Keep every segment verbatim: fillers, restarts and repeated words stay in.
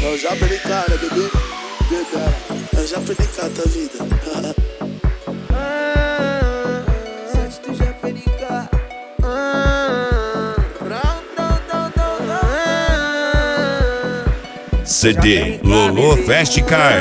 Eu já perdi cara, bebê, bebê. Eu já perdi cara da vida. Ah, sete tu já perdi cara. Ah, C D Lolo Fast Car.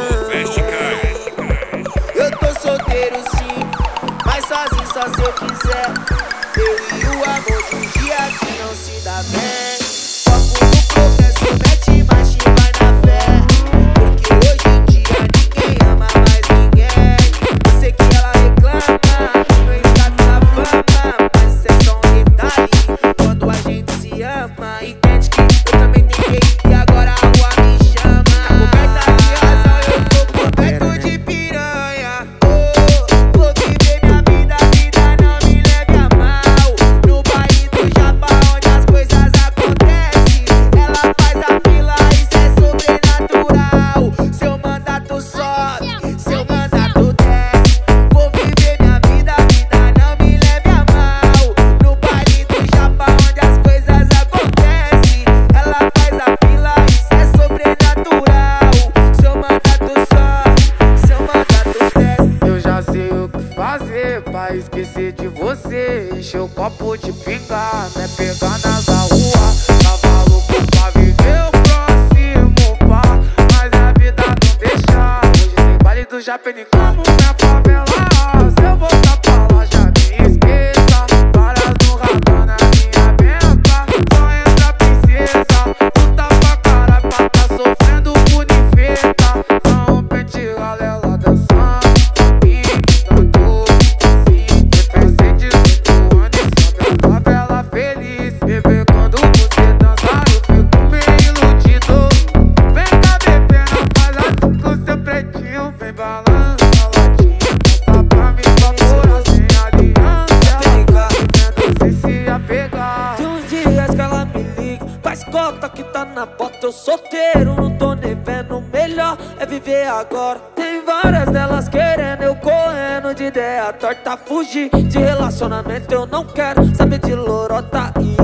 eu tô solteiro sim, mas sozinho só se eu quiser. Eu e o amor de um dia que não se dá bem. Foco no progresso, mete marcha e vai na fé. Porque hoje em dia ninguém ama mais ninguém. Eu sei que ela reclama do meu status na fama, mas isso é só um detalhe quando a gente se ama. Entende que eu também tentei e agora a rua me chama. A coberta de razão, eu tô coberto de piranha. Oh, vou viver minha vida, a vida não me leve a mal. No baile do Japão, onde as coisas acontecem, ela faz a fila, isso é sobrenatural. Seu mandato sobe, seu mandato desce. Vou viver minha vida, a vida não me leve a mal. No baile do Japão, onde as coisas acontecem, ela faz a fila, isso é sobrenatural. Seu mandato sobe, seu mandato desce. Eu já sei o que fazer pra esquecer de você. Encher o copo de pinga, né? Pegar nas rua. Tava louco pra viver o próximo pá, mas a vida não deixa. Hoje tem baile do Japão como minha favela. Se eu voltar pra lá, já me esqueça. Várias no radar na minha benca, só entra a princesa. Puta pra caralho pra tá sofrendo bonifeta. Não pente galera dançando e dando sim. Pensei dezoito anos e sobe a favela feliz. Bebê, quando você dançar eu fico meio iludido. Vem cá bebê, não faz assim com seu pretinho. Vem balança a latinha, dança pra mim com a pura sem aliança. Vendo sem se apegar. De uns dias que ela me liga, faz cota que tá na bota. Eu solteiro, não tô nem vendo. Melhor é viver agora. Tem várias delas querendo, eu correndo de ideia torta. Fugir de relacionamento eu não quero saber de lorota. E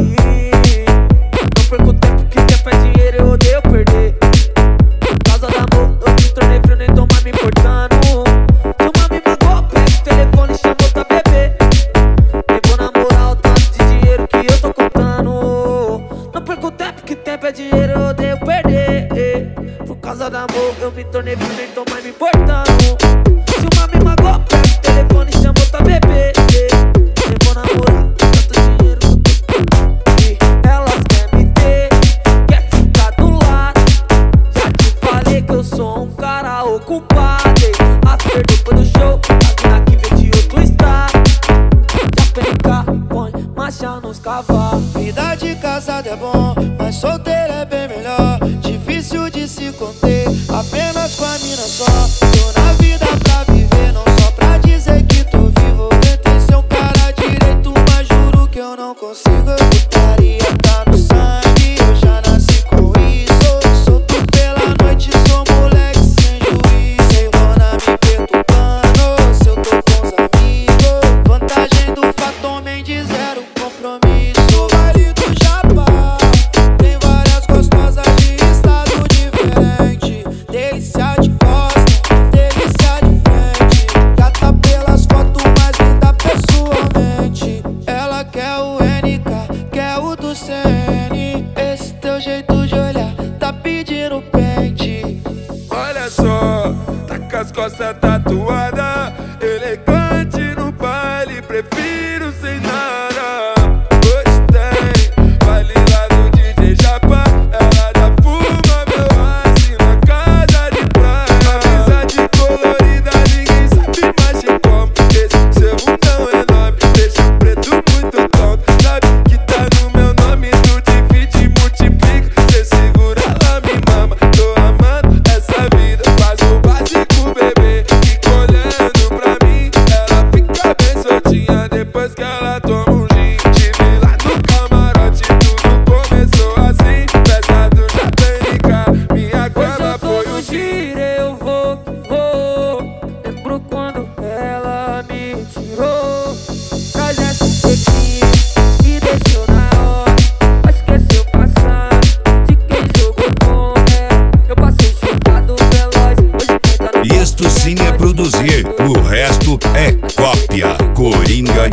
não perco tempo, que tempo é dinheiro, eu odeio perder. Por causa do amor, eu me tornei frio, nem tô mais me importando. Se uma me magoou, pega o telefone e chama outra bebê. Nem vou namorar o tanto de dinheiro que eu tô contando. Não perco tempo, que tempo é dinheiro, eu odeio perder. Por causa do amor, eu me tornei frio, nem tô mais me importando. Se uma me magoou, pega o telefone e chama outra bebê. Nem vou namorar o tanto de dinheiro que eu tô contando. E elas querem me ter, quer ficar do lado. Já te falei que eu sou um cara ocupado. After depois do show, as mina que vem de outro estado. Já pegar, põe marcha nos cavalos. Vida de casado é bom, mas solteiro é bem melhor. Difícil de se conter, apenas com a mina só. Tô na vida pra viver, não só pra dizer que tô vivo. Tentei ser um cara direito, mas juro que eu não consigo. Putaria tá no sangue, eu já nasci com isso. Solto pela noite, sou moleque sem juízo. Sem dona me perturbando, se eu tô com os amigos. Vantagem do fato, homem de zero compromisso. No baile do Japão, tem várias gostosas de estado diferente. Delícia de costa, delícia de frente. Gata pelas fotos, mais linda pessoalmente. Ela quer o N K, quer o do C N. Esse teu jeito de olhar tá pedindo pente. Olha só, tá com as costas tatuadas, elegante no baile, prefiro sem nada. Gostei, baile lá do D J Japa, ela já fuma meu ice na casa de praia. Amizade colorida, ninguém sabe mais de como. Esse seu mundão enorme, deixa o preto muito tonto. Sabe que tá no meu nome, tu divide e multiplica. Cê segura lá, me mama, tô amando essa vida. Faz o básico, bebê, fica olhando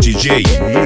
D J.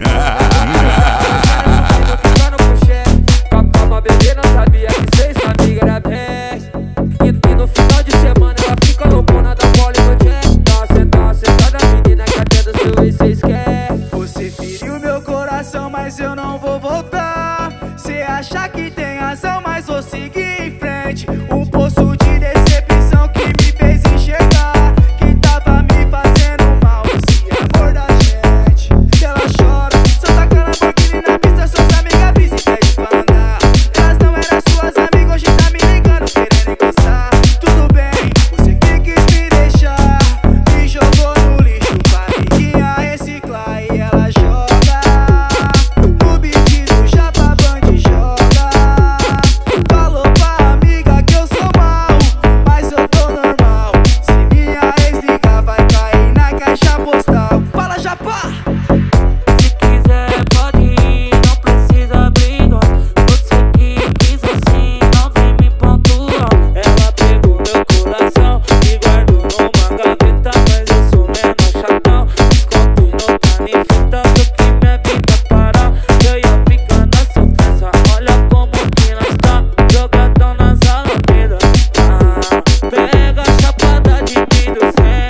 Pra beber não sabia que ser sua amiga era best. E no final de semana ela fica loucona da bola e no jam. Tá sentada, sentada menina que até do seu ex cês quer. Você feriu meu coração, mas eu não vou voltar. Cê acha que tem razão, mas vou seguir em frente. Um poço de decepção que me fez enxergar que tava me fazendo mal esse amor da gente. Que ela chora, só taca na banquinha na pista, suas amigas brisa e pede pra andar. Elas não eram suas amigas, hoje tá me ligando querendo encostar. Tudo bem, você que quis me deixar, me jogou no lixo pra amiguinha reciclar. E ela joga no beat do Japa Band, joga. Falou pra amiga que eu sou mal, mas eu tô normal. Se minha ex ligar vai cair na caixa postal. Fala, Japa! Se quiser pode ir, não precisa brigar. Você que quis assim, não vem me pontuar. Ela pegou meu coração e guardou numa gaveta, mas eu sou menor chatão. Desconto e não tá nem fita, só que minha vida parar. Eu ia ficar na sofrência, olha como que nós tá, jogadão nas alamedas. Ah, pega a chapada de vidro,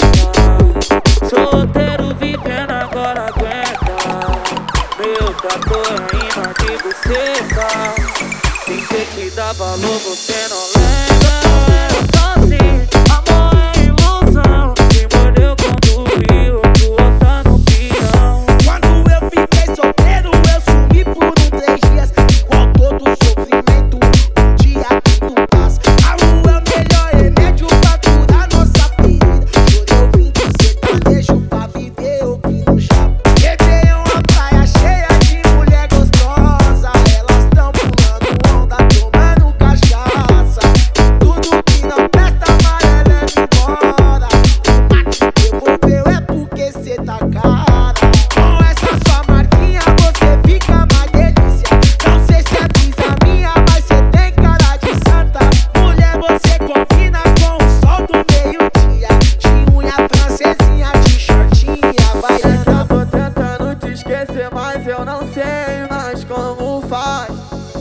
senta. Solteiro vivendo agora aguenta. Meu trator é imã de buceta. Tem que te dar valor, você não lembra. Era só assim, amor é ilusão. Se mordeu quando viu, tu tá no pirão. Quando eu fiquei solteiro, eu sumi por um três dias. Igual todo sofrimento, um dia tudo passa. A lua é o melhor remédio pra curar nossa ferida. Chorei ouvindo sertanejo pra viver ouvindo Japa. Levei uma praia cheia de mulher gostosa. Elas tão pulando onda, tomando cachaça. Tudo que não presta, amarelo é embora. O te devolveu é porque cê tá cara. Com essa sua marquinha você fica mais delícia. Não sei se é brisa minha, mas cê tem cara de santa. Mulher, você combina com o sol do meio-dia. De unha francesinha, de shortinha, baiana. Eu tô tentando te esquecer, mas eu não sei mais como faz.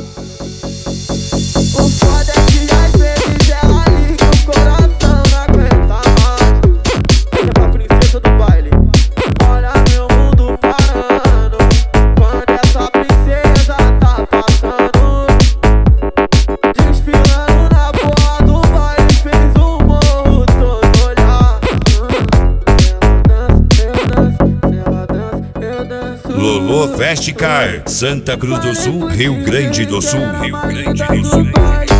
O foda é que às vezes ela liga, o coração não aguenta mais. Essa é pra princesa do baile, olha meu mundo parando. Quando essa princesa tá passando, desfilando na porra do baile, fez o morro todo olhar. Ela dança, eu danço, ela dança, eu danço. Lolo Fast Car, Santa Cruz do Sul, Rio Grande do Sul, Rio Grande do Sul. Sul.